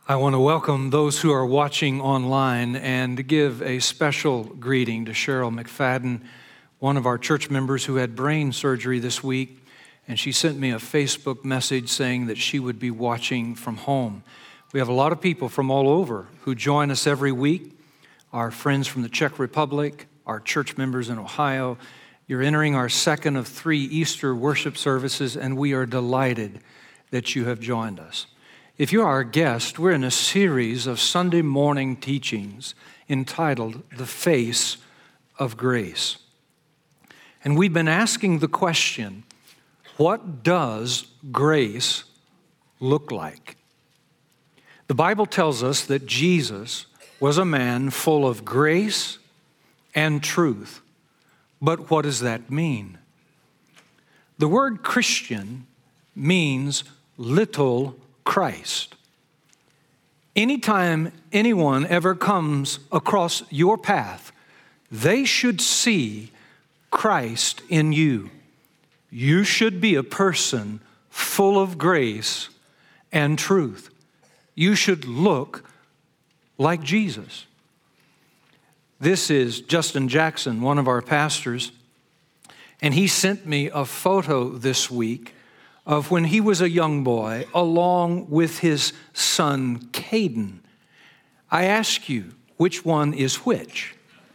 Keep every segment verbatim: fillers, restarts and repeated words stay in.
I want to welcome those who are watching online and give a special greeting to Cheryl McFadden, one of our church members who had brain surgery this week, and she sent me a Facebook message saying that she would be watching from home. We have a lot of people from all over who join us every week, our friends from the Czech Republic, our church members in Ohio. You're entering our second of three Easter worship services, and we are delighted that you have joined us. If you're our guest, we're in a series of Sunday morning teachings entitled The Face of Grace. And we've been asking the question, what does grace look like? The Bible tells us that Jesus was a man full of grace and truth. But what does that mean? The word Christian means little Christ. Anytime anyone ever comes across your path, they should see Christ in you. You should be a person full of grace and truth. You should look like Jesus. This is Justin Jackson, one of our pastors, and he sent me a photo this week of when he was a young boy, along with his son, Caden. I ask you, which one is which?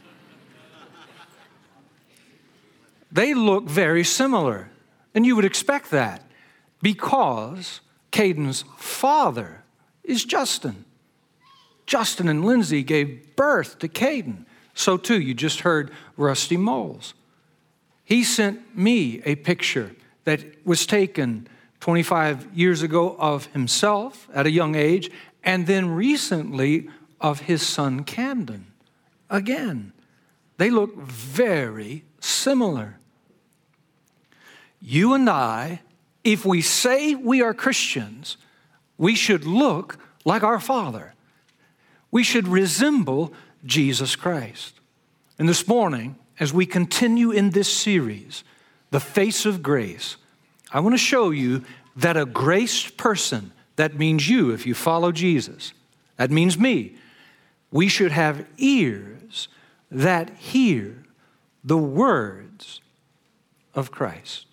They look very similar, and you would expect that because Caden's father is Justin. Justin and Lindsay gave birth to Caden. So too, you just heard Rusty Moles. He sent me a picture that was taken twenty-five years ago of himself at a young age, and then recently of his son Camden. Again, they look very similar. You and I, if we say we are Christians, we should look like our Father. We should resemble Jesus Christ. And this morning, as we continue in this series, The Face of Grace, I want to show you that a graced person, that means you if you follow Jesus, that means me, we should have ears that hear the words of Christ.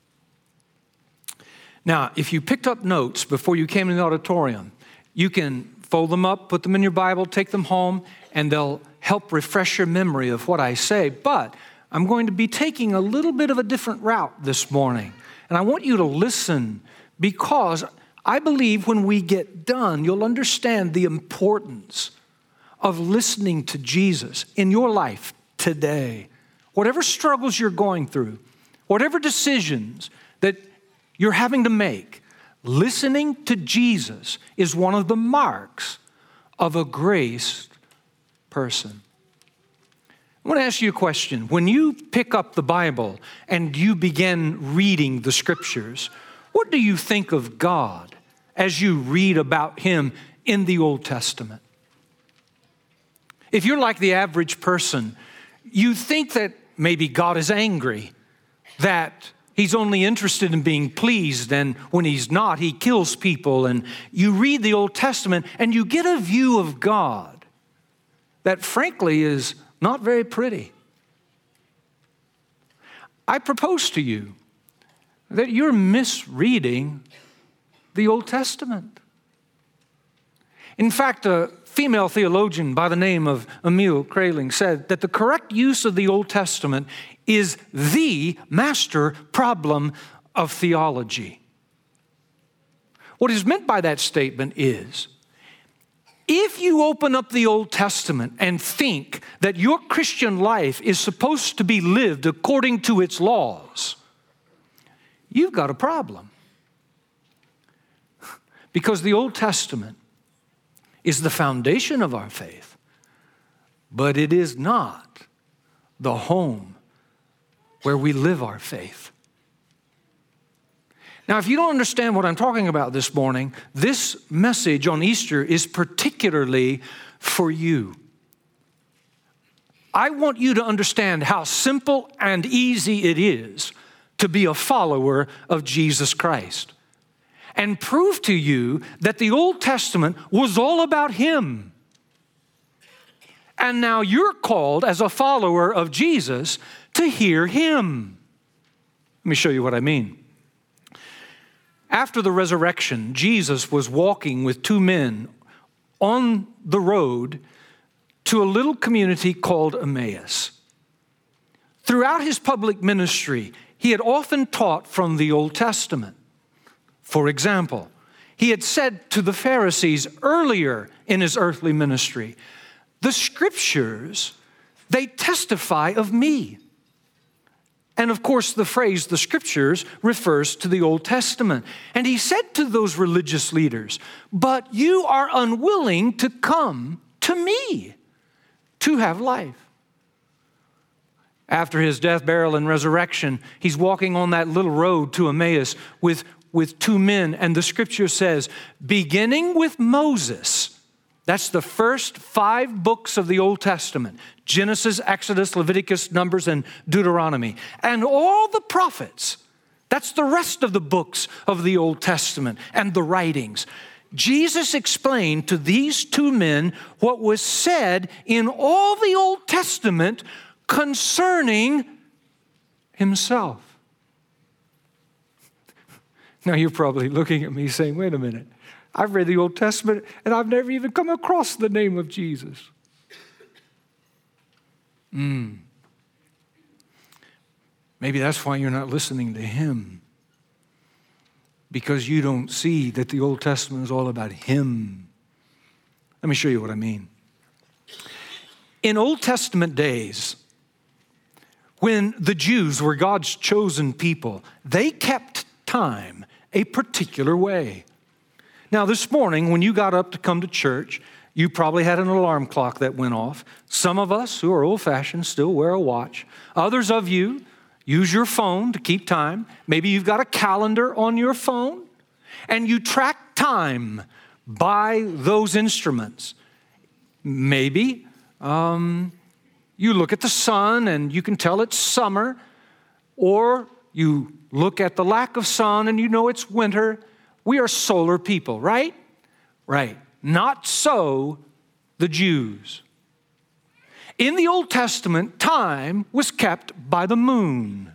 Now, if you picked up notes before you came in the auditorium, you can fold them up, put them in your Bible, take them home, and they'll help refresh your memory of what I say. But I'm going to be taking a little bit of a different route this morning. And I want you to listen because I believe when we get done, you'll understand the importance of listening to Jesus in your life today. Whatever struggles you're going through, whatever decisions that you're having to make, listening to Jesus is one of the marks of a graced person. I want to ask you a question. When you pick up the Bible and you begin reading the Scriptures, what do you think of God as you read about Him in the Old Testament? If you're like the average person, you think that maybe God is angry, that He's only interested in being pleased, and when He's not, He kills people. And you read the Old Testament and you get a view of God that frankly is not very pretty. I propose to you that you're misreading the Old Testament. In fact, a female theologian by the name of Emil Kraling said that the correct use of the Old Testament is the master problem of theology. What is meant by that statement is, if you open up the Old Testament and think that your Christian life is supposed to be lived according to its laws, you've got a problem. Because the Old Testament is the foundation of our faith, but it is not the home where we live our faith. Now, if you don't understand what I'm talking about this morning, this message on Easter is particularly for you. I want you to understand how simple and easy it is to be a follower of Jesus Christ. and prove to you that the Old Testament was all about him. And now you're called as a follower of Jesus to hear him. Let me show you what I mean. After the resurrection, Jesus was walking with two men on the road to a little community called Emmaus. Throughout his public ministry, he had often taught from the Old Testament. For example, he had said to the Pharisees earlier in his earthly ministry, "The scriptures, they testify of me." And of course, the phrase, the scriptures, refers to the Old Testament. And he said to those religious leaders, "But you are unwilling to come to me to have life." After his death, burial, and resurrection, he's walking on that little road to Emmaus with, with two men. And the scripture says, beginning with Moses, that's the first five books of the Old Testament, Genesis, Exodus, Leviticus, Numbers, and Deuteronomy, and all the prophets, that's the rest of the books of the Old Testament and the writings. Jesus explained to these two men what was said in all the Old Testament concerning himself. Now you're probably looking at me saying, wait a minute, I've read the Old Testament and I've never even come across the name of Jesus. Mm. Maybe that's why you're not listening to him. Because you don't see that the Old Testament is all about him. Let me show you what I mean. In Old Testament days, when the Jews were God's chosen people, they kept time a particular way. Now, this morning, when you got up to come to church, you probably had an alarm clock that went off. Some of us who are old-fashioned still wear a watch. Others of you use your phone to keep time. Maybe you've got a calendar on your phone, and you track time by those instruments. Maybe um, you look at the sun and you can tell it's summer, or you look at the lack of sun and you know it's winter. We are solar people, right? Right. Not so the Jews. In the Old Testament, time was kept by the moon.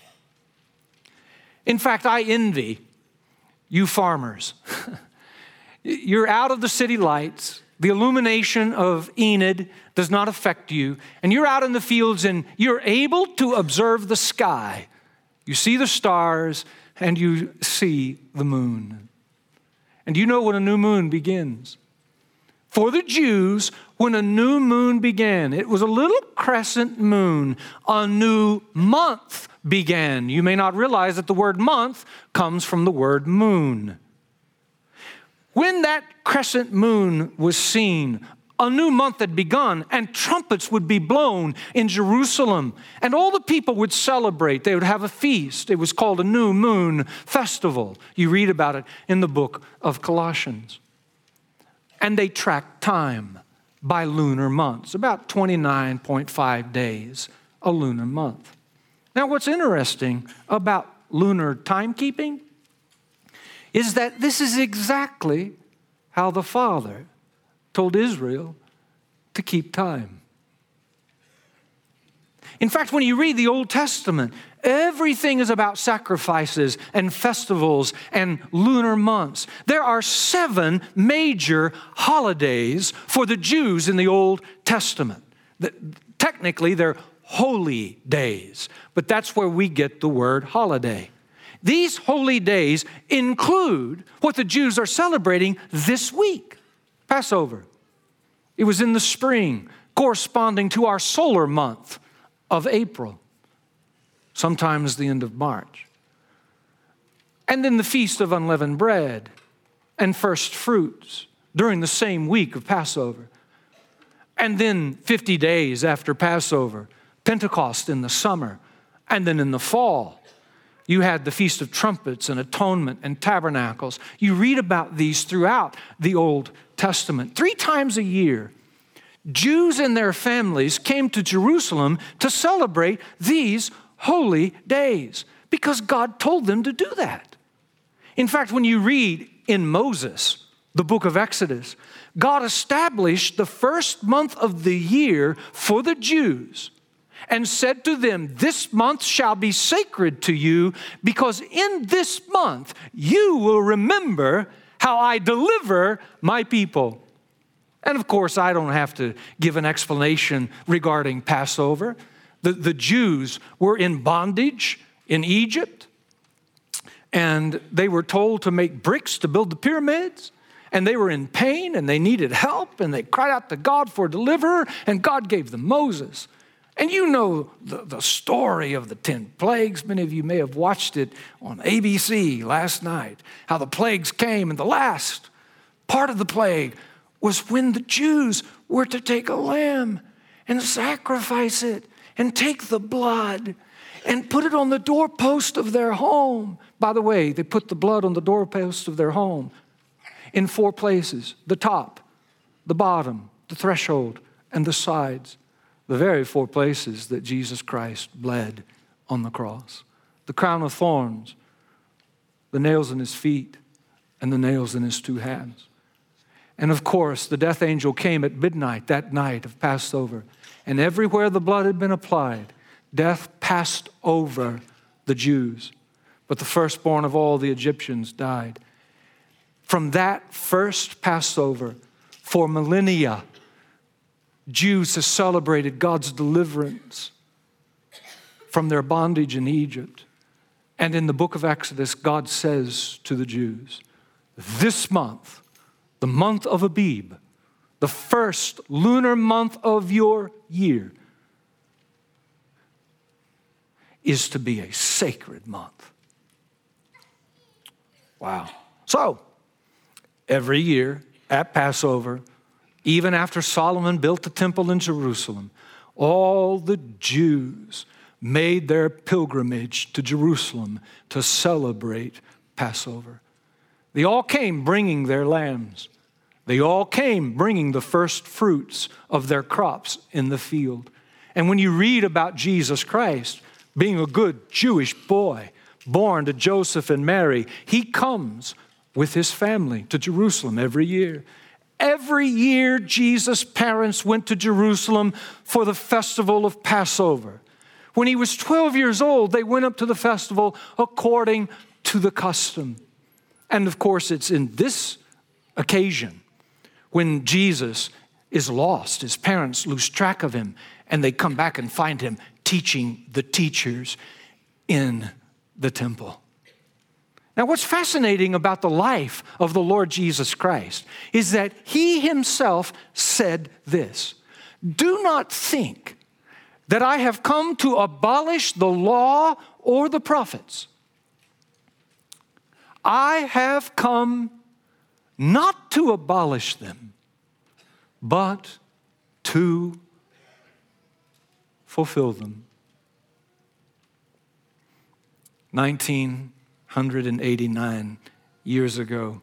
In fact, I envy you farmers. You're out of the city lights. The illumination of Enid does not affect you. And you're out in the fields and you're able to observe the sky. You see the stars and you see the moon. And you know when a new moon begins. For the Jews, when a new moon began, it was a little crescent moon. A new month began. You may not realize that the word month comes from the word moon. When that crescent moon was seen, a new month had begun, and trumpets would be blown in Jerusalem, and all the people would celebrate. They would have a feast. It was called a new moon festival. You read about it in the book of Colossians. And they tracked time by lunar months, about twenty-nine point five days, a lunar month. Now, what's interesting about lunar timekeeping is that this is exactly how the Father told Israel to keep time. In fact, when you read the Old Testament, everything is about sacrifices and festivals and lunar months. There are seven major holidays for the Jews in the Old Testament. Technically, they're holy days, but that's where we get the word holiday. These holy days include what the Jews are celebrating this week, Passover. It was in the spring, corresponding to our solar month of April, sometimes the end of March. And then the Feast of Unleavened Bread and First Fruits during the same week of Passover. And then fifty days after Passover, Pentecost in the summer. And then in the fall, you had the Feast of Trumpets and Atonement and Tabernacles. You read about these throughout the Old Testament. Three times a year, Jews and their families came to Jerusalem to celebrate these holy days because God told them to do that. In fact, when you read in Moses, the book of Exodus, God established the first month of the year for the Jews and said to them, this month shall be sacred to you, because in this month you will remember how I deliver my people. And of course, I don't have to give an explanation regarding Passover. The, the Jews were in bondage in Egypt, and they were told to make bricks to build the pyramids, and they were in pain, and they needed help, and they cried out to God for a deliverer, and God gave them Moses. And you know the, the story of the ten plagues. Many of you may have watched it on A B C last night, how the plagues came, and the last part of the plague was when the Jews were to take a lamb and sacrifice it and take the blood and put it on the doorpost of their home. By the way, they put the blood on the doorpost of their home in four places: the top, the bottom, the threshold, and the sides. The very four places that Jesus Christ bled on the cross. The crown of thorns, the nails in his feet, and the nails in his two hands. And of course, the death angel came at midnight that night of Passover, and everywhere the blood had been applied, death passed over the Jews. But the firstborn of all the Egyptians died. From that first Passover, for millennia, Jews have celebrated God's deliverance from their bondage in Egypt. And in the book of Exodus, God says to the Jews, this month, the month of Abib, the first lunar month of your year, is to be a sacred month. Wow. So, every year at Passover, even after Solomon built the temple in Jerusalem, all the Jews made their pilgrimage to Jerusalem to celebrate Passover. They all came bringing their lambs. They all came bringing the first fruits of their crops in the field. And when you read about Jesus Christ being a good Jewish boy, born to Joseph and Mary, he comes with his family to Jerusalem every year. Every year, Jesus' parents went to Jerusalem for the festival of Passover. When he was twelve years old, they went up to the festival according to the custom. And of course, it's in this occasion when Jesus is lost. His parents lose track of him, and they come back and find him teaching the teachers in the temple. Now, what's fascinating about the life of the Lord Jesus Christ is that he himself said this: do not think that I have come to abolish the law or the prophets. I have come not to abolish them, but to fulfill them. nineteen eighty-nine years ago,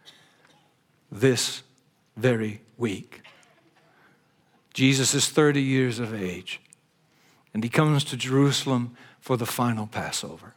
this very week, Jesus is thirty years of age, and he comes to Jerusalem for the final Passover.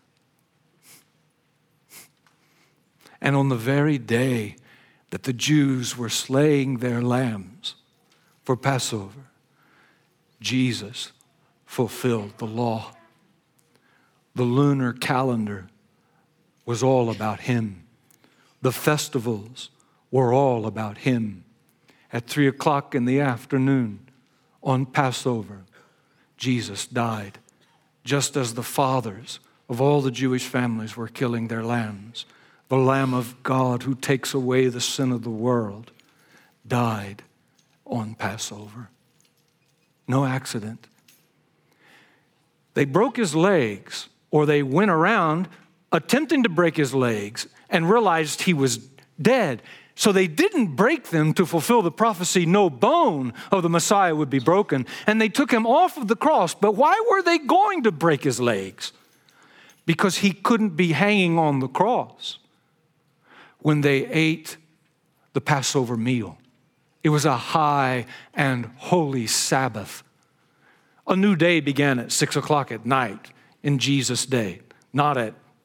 And on the very day that the Jews were slaying their lambs for Passover, Jesus fulfilled the law. The lunar calendar was all about him. The festivals were all about him. At three o'clock in the afternoon on Passover, Jesus died, just as the fathers of all the Jewish families were killing their lambs. The Lamb of God who takes away the sin of the world died on Passover. No accident. They broke his legs, or they went around attempting to break his legs and realized he was dead. So they didn't break them to fulfill the prophecy, no bone of the Messiah would be broken. And they took him off of the cross. But why were they going to break his legs? Because he couldn't be hanging on the cross when they ate the Passover meal. It was a high and holy Sabbath. A new day began at six o'clock at night in Jesus' day, not at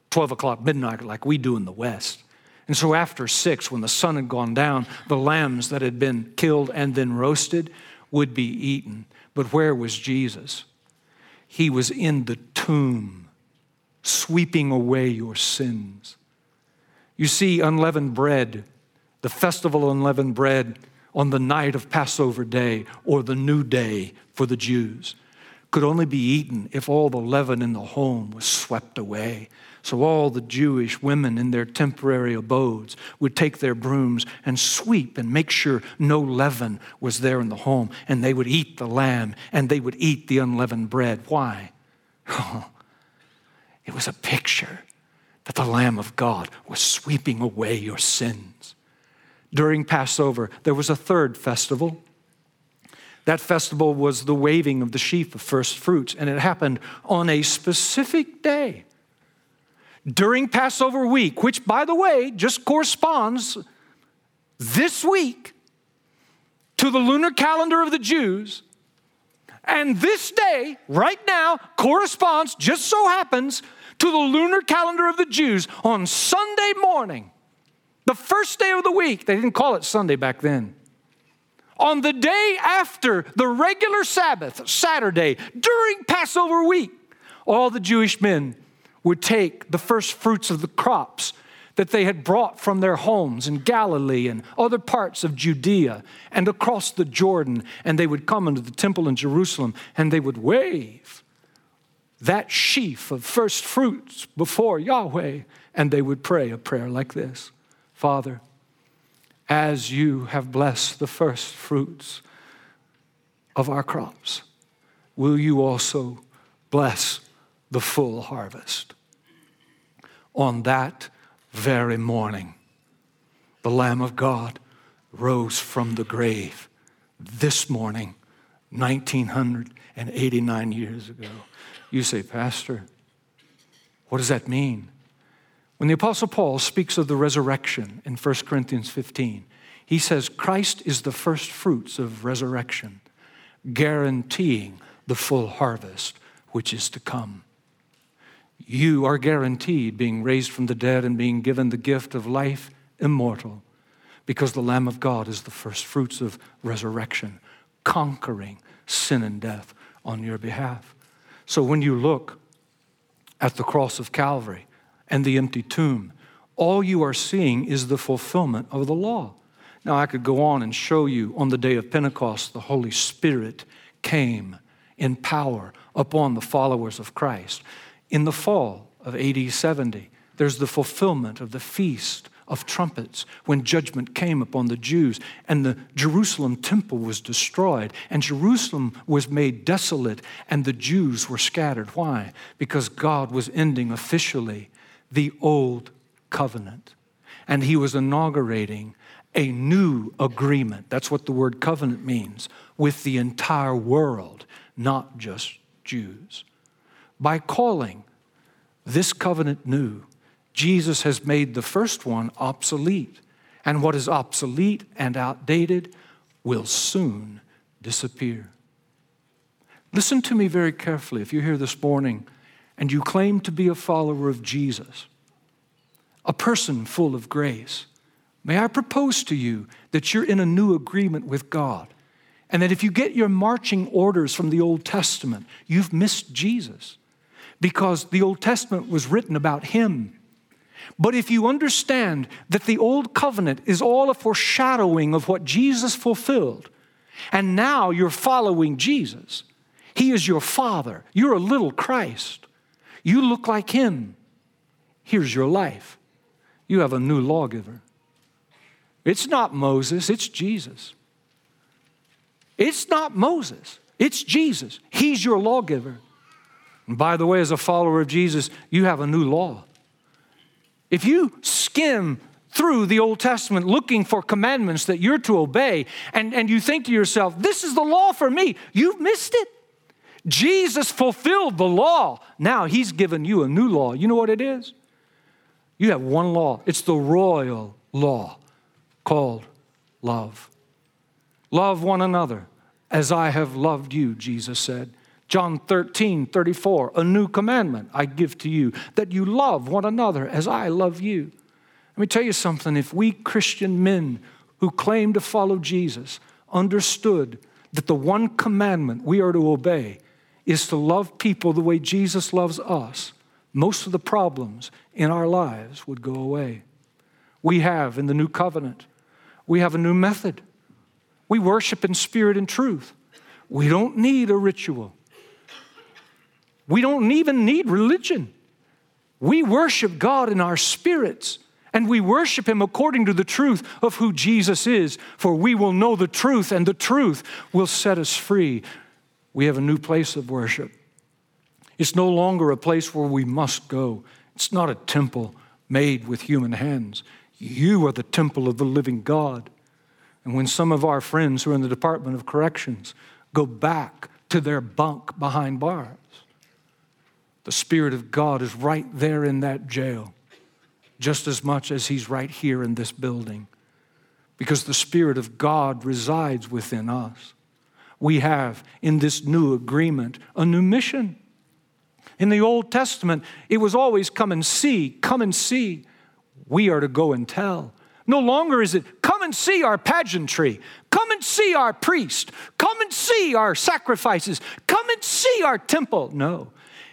twelve o'clock, midnight, like we do in the West. And so after six, when the sun had gone down, the lambs that had been killed and then roasted would be eaten. But where was Jesus? He was in the tomb, sweeping away your sins. You see, unleavened bread, the festival of unleavened bread on the night of Passover day, or the new day for the Jews, could only be eaten if all the leaven in the home was swept away. So all the Jewish women in their temporary abodes would take their brooms and sweep and make sure no leaven was there in the home. And they would eat the lamb and they would eat the unleavened bread. Why? Oh, it was a picture that the Lamb of God was sweeping away your sins. During Passover, there was a third festival. That festival was the waving of the sheaf of first fruits, and it happened on a specific day. During Passover week, which, by the way, just corresponds this week to the lunar calendar of the Jews, and this day, right now, corresponds, just so happens, to the lunar calendar of the Jews on Sunday morning, the first day of the week. They didn't call it Sunday back then. On the day after the regular Sabbath, Saturday, during Passover week, all the Jewish men would take the first fruits of the crops that they had brought from their homes in Galilee and other parts of Judea and across the Jordan, and they would come into the temple in Jerusalem and they would wave that sheaf of first fruits before Yahweh, and they would pray a prayer like this: Father, as you have blessed the first fruits of our crops, will you also bless the full harvest? On that very morning, the Lamb of God rose from the grave this morning, nineteen eighty-nine years ago. You say, Pastor, what does that mean? When the Apostle Paul speaks of the resurrection in First Corinthians fifteen, he says Christ is the first fruits of resurrection, guaranteeing the full harvest which is to come. You are guaranteed being raised from the dead and being given the gift of life immortal, because the Lamb of God is the first fruits of resurrection, conquering sin and death on your behalf. So when you look at the cross of Calvary and the empty tomb, all you are seeing is the fulfillment of the law. Now, I could go on and show you on the day of Pentecost, the Holy Spirit came in power upon the followers of Christ. In the fall of A D seventy, there's the fulfillment of the Feast of Trumpets, when judgment came upon the Jews and the Jerusalem temple was destroyed and Jerusalem was made desolate and the Jews were scattered. Why? Because God was ending officially the old covenant and he was inaugurating a new agreement. That's what the word covenant means, with the entire world, not just Jews. By calling this covenant new, Jesus has made the first one obsolete. And what is obsolete and outdated will soon disappear. Listen to me very carefully. If you're here this morning and you claim to be a follower of Jesus, a person full of grace, may I propose to you that you're in a new agreement with God, and that if you get your marching orders from the Old Testament, you've missed Jesus, because the Old Testament was written about him. But if you understand that the old covenant is all a foreshadowing of what Jesus fulfilled, and now you're following Jesus, he is your Father, you're a little Christ, you look like him, here's your life. You have a new lawgiver. It's not Moses, it's Jesus. It's not Moses, it's Jesus. He's your lawgiver. And by the way, as a follower of Jesus, you have a new law. If you skim through the Old Testament looking for commandments that you're to obey, and, and you think to yourself, this is the law for me, you've missed it. Jesus fulfilled the law. Now he's given you a new law. You know what it is? You have one law. It's the royal law called love. Love one another as I have loved you, Jesus said. John thirteen, thirty-four, a new commandment I give to you, that you love one another as I love you. Let me tell you something. If we Christian men who claim to follow Jesus understood that the one commandment we are to obey is to love people the way Jesus loves us, most of the problems in our lives would go away. We have in the new covenant, we have a new method. We worship in spirit and truth. We don't need a ritual. We don't even need religion. We worship God in our spirits, and we worship Him according to the truth of who Jesus is, for we will know the truth, and the truth will set us free. We have a new place of worship. It's no longer a place where we must go. It's not a temple made with human hands. You are the temple of the living God. And when some of our friends who are in the Department of Corrections go back to their bunk behind bars, the Spirit of God is right there in that jail, just as much as He's right here in this building, because the Spirit of God resides within us. We have, in this new agreement, a new mission. In the Old Testament, it was always come and see, come and see. We are to go and tell. No longer is it, come and see our pageantry. Come and see our priest. Come and see our sacrifices. Come and see our temple. No,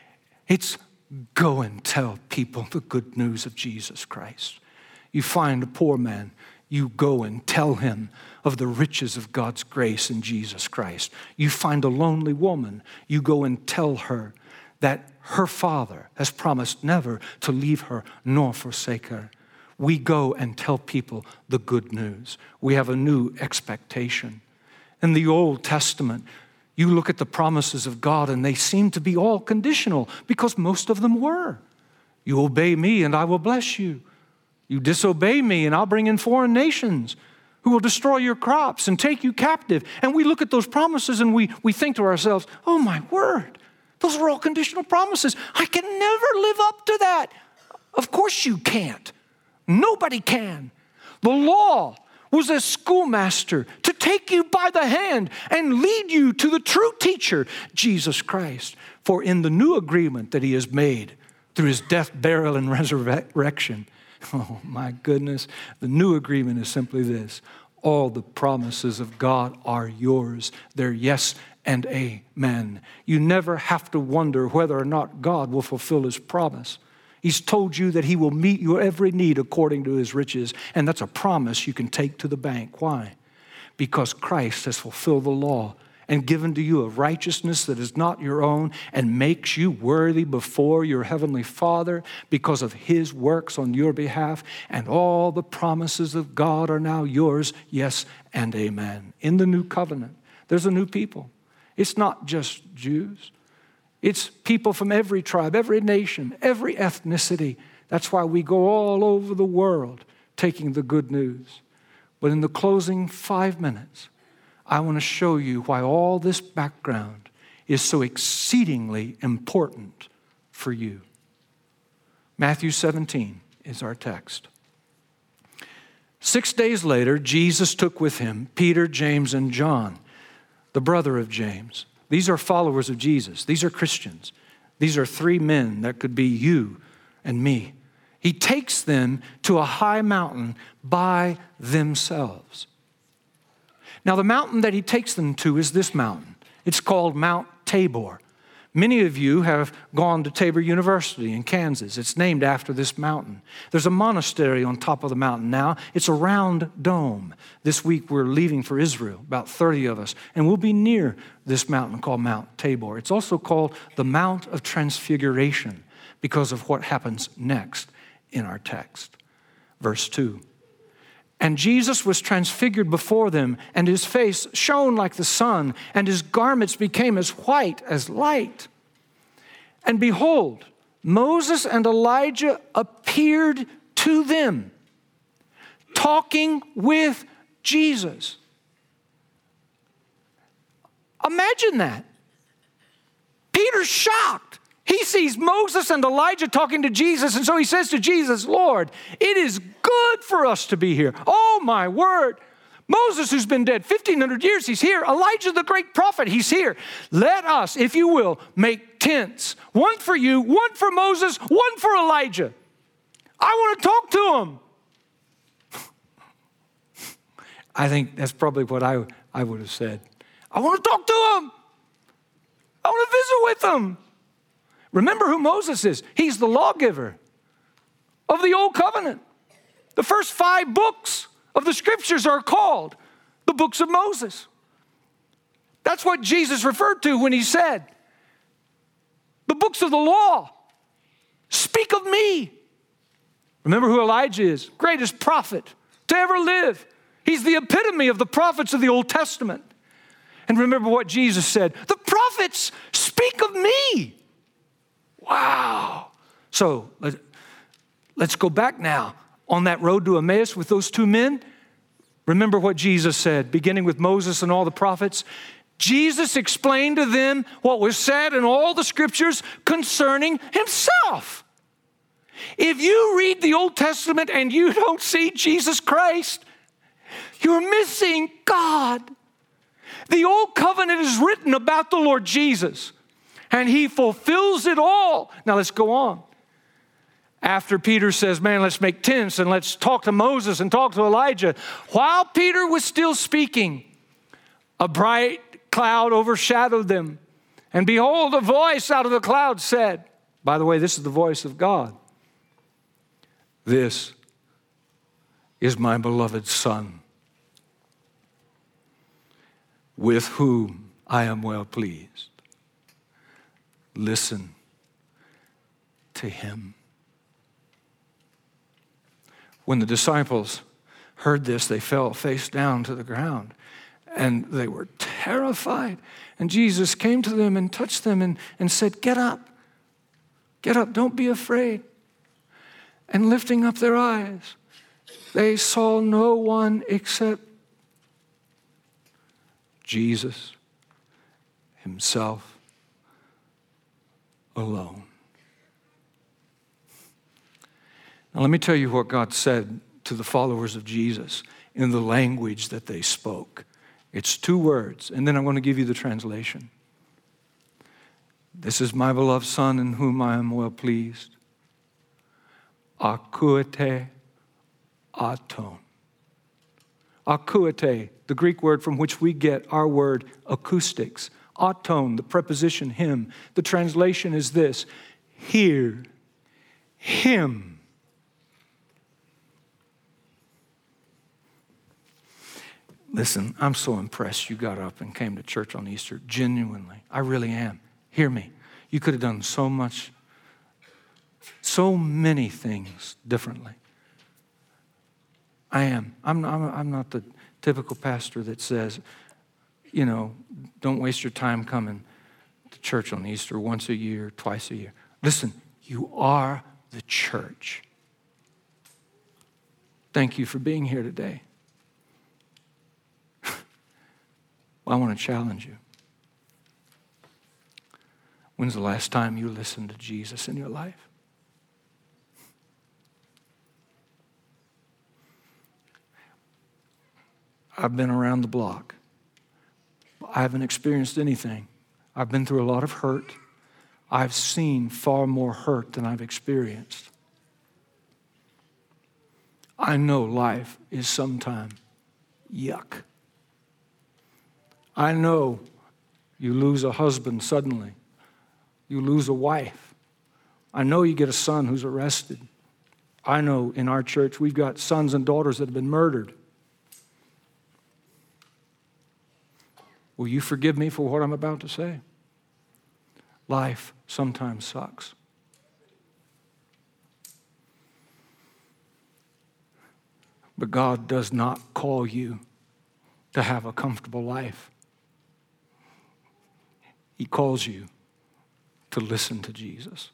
it's go and tell people the good news of Jesus Christ. You find a poor man, you go and tell him of the riches of God's grace in Jesus Christ. You find a lonely woman, you go and tell her that her Father has promised never to leave her nor forsake her. We go and tell people the good news. We have a new expectation. In the Old Testament, you look at the promises of God and they seem to be all conditional, because most of them were. You obey me and I will bless you. You disobey me and I'll bring in foreign nations who will destroy your crops and take you captive. And we look at those promises and we, we think to ourselves, oh my word, those are all conditional promises. I can never live up to that. Of course you can't. Nobody can. The law was a schoolmaster to take you by the hand and lead you to the true teacher, Jesus Christ. For in the new agreement that He has made through His death, burial, and resurrection, oh my goodness, the new agreement is simply this: all the promises of God are yours. They're yes and amen. You never have to wonder whether or not God will fulfill His promise. He's told you that He will meet your every need according to His riches, and that's a promise you can take to the bank. Why? Because Christ has fulfilled the law and given to you a righteousness that is not your own and makes you worthy before your heavenly Father because of His works on your behalf, and all the promises of God are now yours, yes and amen. In the new covenant, there's a new people. It's not just Jews. It's people from every tribe, every nation, every ethnicity. That's why we go all over the world taking the good news. But in the closing five minutes, I want to show you why all this background is so exceedingly important for you. Matthew seventeen is our text. Six days later, Jesus took with Him Peter, James, and John, the brother of James. These are followers of Jesus. These are Christians. These are three men that could be you and me. He takes them to a high mountain by themselves. Now, the mountain that He takes them to is this mountain. It's called Mount Tabor. Many of you have gone to Tabor University in Kansas. It's named after this mountain. There's a monastery on top of the mountain now. It's a round dome. This week we're leaving for Israel, about thirty of us, and we'll be near this mountain called Mount Tabor. It's also called the Mount of Transfiguration because of what happens next in our text. Verse two. And Jesus was transfigured before them, and His face shone like the sun, and His garments became as white as light. And behold, Moses and Elijah appeared to them, talking with Jesus. Imagine that. Peter's shocked. He sees Moses and Elijah talking to Jesus, and so he says to Jesus, Lord, it is good for us to be here. Oh, my word. Moses, who's been dead fifteen hundred years, he's here. Elijah, the great prophet, he's here. Let us, if you will, make tents. One for you, one for Moses, one for Elijah. I want to talk to him. I think that's probably what I, I would have said. I want to talk to him. I want to visit with him. Remember who Moses is. He's the lawgiver of the Old Covenant. The first five books of the Scriptures are called the books of Moses. That's what Jesus referred to when he said, the books of the law speak of me. Remember who Elijah is, greatest prophet to ever live. He's the epitome of the prophets of the Old Testament. And remember what Jesus said, the prophets speak of me. Wow. So let's go back now on that road to Emmaus with those two men. Remember what Jesus said, beginning with Moses and all the prophets. Jesus explained to them what was said in all the Scriptures concerning himself. If you read the Old Testament and you don't see Jesus Christ, you're missing God. The Old Covenant is written about the Lord Jesus, and he fulfills it all. Now let's go on. After Peter says, man, let's make tents and let's talk to Moses and talk to Elijah. While Peter was still speaking, a bright cloud overshadowed them. And behold, a voice out of the cloud said, by the way, this is the voice of God. This is my beloved Son, with whom I am well pleased. Listen to him. When the disciples heard this, they fell face down to the ground, and they were terrified. And Jesus came to them and touched them and, and said, get up, get up, don't be afraid. And lifting up their eyes, they saw no one except Jesus himself alone. Now let me tell you what God said to the followers of Jesus in the language that they spoke. It's two words, and then I'm going to give you the translation. This is my beloved Son in whom I am well pleased. Akuete aton. Akuete, the Greek word from which we get our word acoustics. Aton, the preposition him. The translation is this: hear him. Listen, I'm so impressed you got up and came to church on Easter. Genuinely, I really am. Hear me. You could have done so much, so many things differently. I am. I'm, I'm, I'm not the typical pastor that says, you know, don't waste your time coming to church on Easter once a year, twice a year. Listen, you are the church. Thank you for being here today. I want to challenge you. When's the last time you listened to Jesus in your life? I've been around the block. I haven't experienced anything. I've been through a lot of hurt. I've seen far more hurt than I've experienced. I know life is sometimes yuck. I know you lose a husband suddenly. You lose a wife. I know you get a son who's arrested. I know in our church we've got sons and daughters that have been murdered. Will you forgive me for what I'm about to say? Life sometimes sucks. But God does not call you to have a comfortable life. He calls you to listen to Jesus.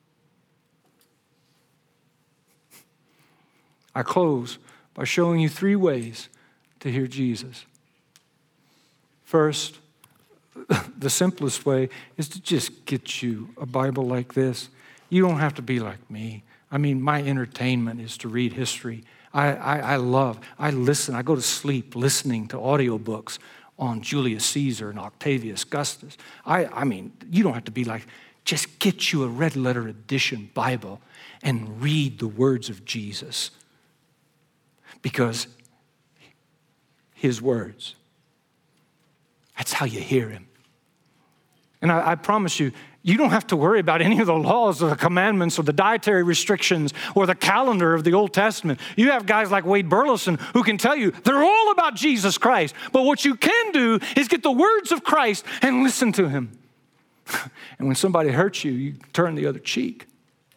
I close by showing you three ways to hear Jesus. First, the simplest way is to just get you a Bible like this. You don't have to be like me. I mean, my entertainment is to read history. I, I, I love, I listen, I go to sleep listening to audiobooks on Julius Caesar and Octavius Augustus. I, I mean, you don't have to be like, just get you a red letter edition Bible and read the words of Jesus. Because his words, that's how you hear him. And I, I promise you, you don't have to worry about any of the laws or the commandments or the dietary restrictions or the calendar of the Old Testament. You have guys like Wade Burleson who can tell you they're all about Jesus Christ. But what you can do is get the words of Christ and listen to him. And when somebody hurts you, you turn the other cheek.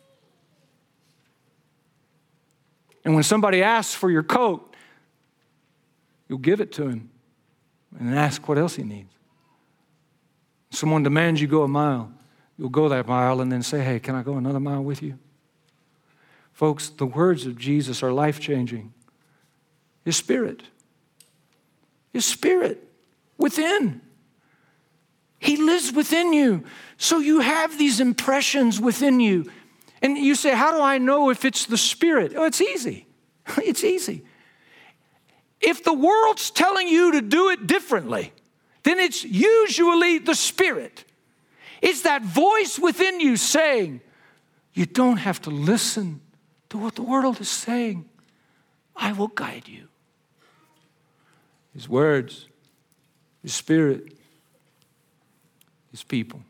And when somebody asks for your coat, you'll give it to him and ask what else he needs. Someone demands you go a mile. You'll go that mile and then say, hey, can I go another mile with you? Folks, the words of Jesus are life-changing. His Spirit. His Spirit within. He lives within you. So you have these impressions within you. And you say, how do I know if it's the Spirit? Oh, it's easy. It's easy. If the world's telling you to do it differently, then it's usually the Spirit. It's that voice within you saying, you don't have to listen to what the world is saying. I will guide you. His words, His Spirit, His people.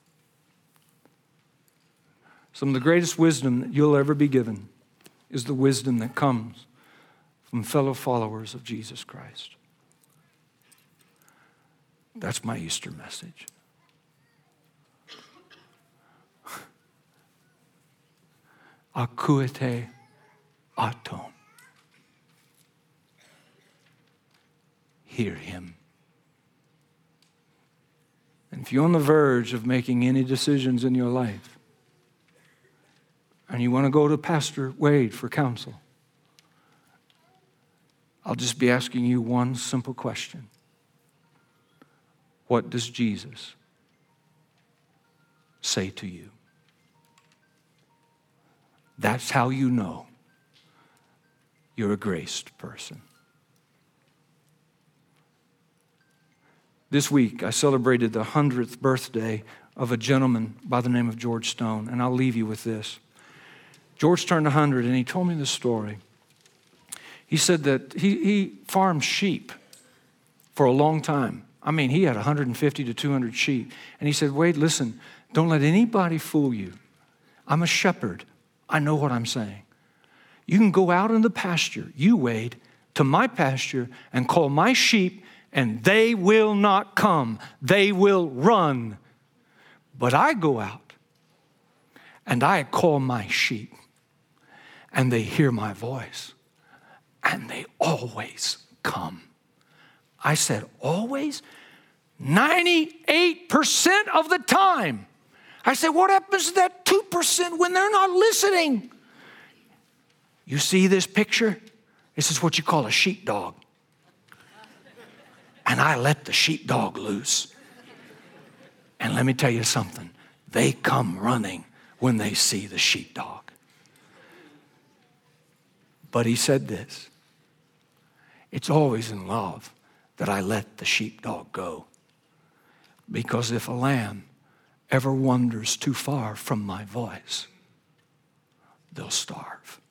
Some of the greatest wisdom that you'll ever be given is the wisdom that comes from fellow followers of Jesus Christ. That's my Easter message. Akuete aton. Hear him. And if you're on the verge of making any decisions in your life, and you want to go to Pastor Wade for counsel, I'll just be asking you one simple question. What does Jesus say to you? That's how you know you're a graced person. This week, I celebrated the hundredth birthday of a gentleman by the name of George Stone, and I'll leave you with this. George turned one hundred, and he told me this story. He said that he, he farmed sheep for a long time. I mean, he had one hundred fifty to two hundred sheep. And he said, Wade, listen, don't let anybody fool you. I'm a shepherd. I know what I'm saying. You can go out in the pasture, you, Wade, to my pasture and call my sheep, and they will not come. They will run. But I go out and I call my sheep, and they hear my voice, and they always come. I said, always? ninety-eight percent of the time. I said, what happens to that two percent when they're not listening? You see this picture? This is what you call a sheepdog. And I let the sheepdog loose. And let me tell you something. They come running when they see the sheepdog. But he said this. It's always in love that I let the sheepdog go. Because if a lamb ever wanders too far from my voice, they'll starve.